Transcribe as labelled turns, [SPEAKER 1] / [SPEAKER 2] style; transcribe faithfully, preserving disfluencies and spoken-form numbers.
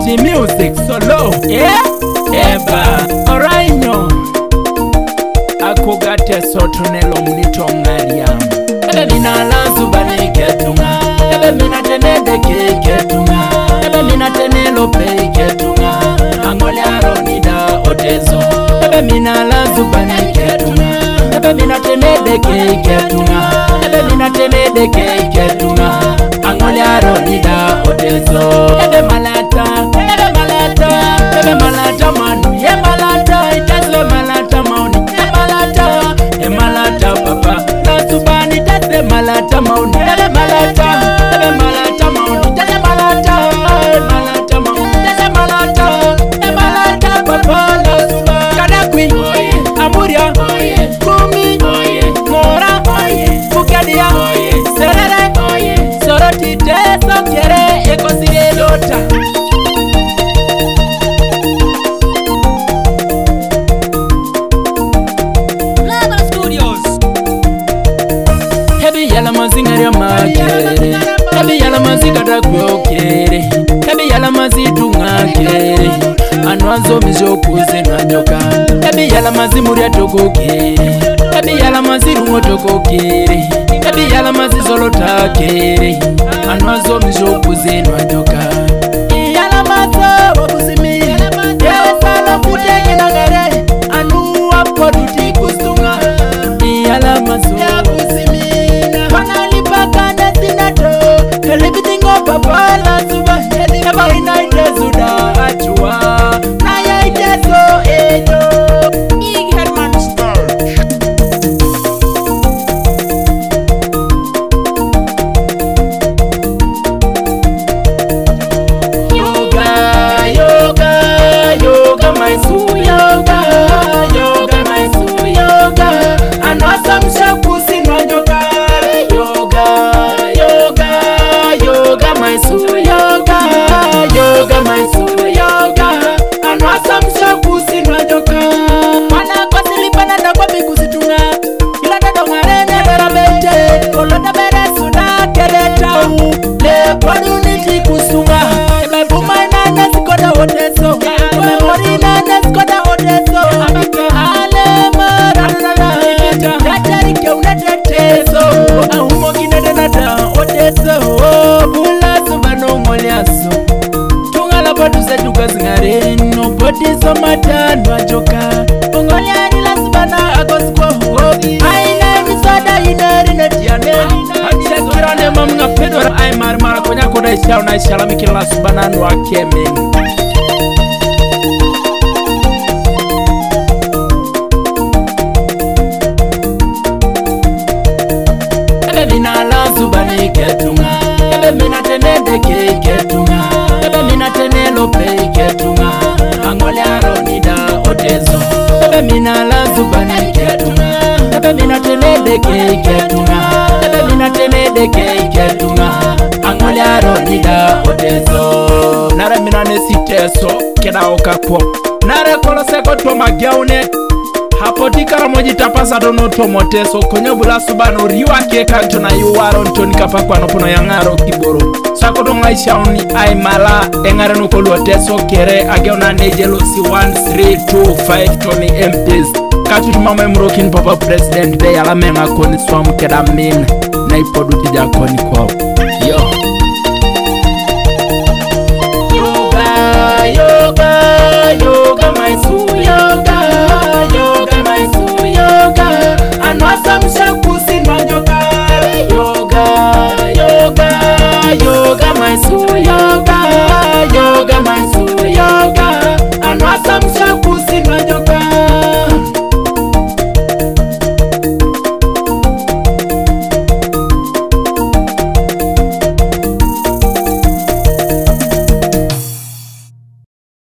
[SPEAKER 1] T Music solo. Yeah, eba orainyo akugate sotonelo mnitongaria. Ebe mina lazu bani ketunga. Ebe mina tenede ke ketunga. Ebe mina tenelo pe ketunga. Angole aronida otezo. Ebe mina lazu bani ketunga. Ebe mina tenede ke ketunga. Ebe mina tenede ke ketunga. Angole aronida otezo. Ebe malata, ebe malata, ebe malata manu, ye malata, itazle malata mauni, ye malata, ye malata papa, la subani itazle malata mauni, ebe malata, ebe malata mauni, itazle malata, ebe malata mauni, itazle malata, ebe malata papa, la subani. Kadakwi, Amuria, Kumi, Mora, Bukadia, Serere, Soroti teso kere ekosire lota. Global Studios. Hebi yala mazinga ya makere. Hebi yala mazinga da kwokere. Hebi yala mazitu ngakere. Anwanzo mizokuze nanyoka. Hebi yala mazimuri atokokere. Hebi yala maziru ngotokokere. Hebi yala mazizolo takere. Anwazo mizokuze nanyoka. Yala mazo wakuzimi. Yesa la kutege nangare. Anu wapoduti kusunga. Yala mazo wakuzimi. Wanalipa kanda sinato. Kelibitingo papala suba. Eba inaite suda achua. Naya iteso ejo. Big Herman Star. Yoga, yoga, yoga, my su yoga. Yoga, my su yoga. Anwasa mshakusi na yoga. Yoga, yoga, yoga, my su yoga. Yoga, my su yoga. Anwasa mshakusi na yoga. Wana kwa silipana na kwa bikusitunga. Ila dado marene bera bete. Kolota bere suda kedeta u. Le padu niti kusunga. Ebe buma nane sikoda oteso. Ebe mori nane sikoda oteso. Ale marana. Datari ke unateteso. Ahumo kinede nada oteso. Bula subano moliaso. Tungala badu zetu kazingare. No body somatano ajoka. Ongolia nila subana agosko. Aina misoda inari netiane. Shakirane mamnga pedora ay marmara konya koda isha una isha lamikila subana no akeme. Ebe mina lazu bani ketunga. Ebe mina tenede ke ketunga. Ebe mina tenelo pe ketunga. Angole aronida otezo. Ebe mina lazu bani ketunga. Ebe mina tenede ke ketunga. Ebe mina tenede ke ketunga. Angole aronida otezo. Nare mina nesiteso keda okapo. Nare koloseko to magiaune. Hapo tikara moji tapasa dono to moteso konyo bula subano riwa ke kanto na yuwaro ntoni kapakwa nopono yangaro kiboro. Sako donga ishauni ay mala engare no kolu teso kere ageona nejelo si one three two five toni M Ps. Katu tumama mrokin papa president be yala menga koni swamu keda min na ipodu tija koni kwao.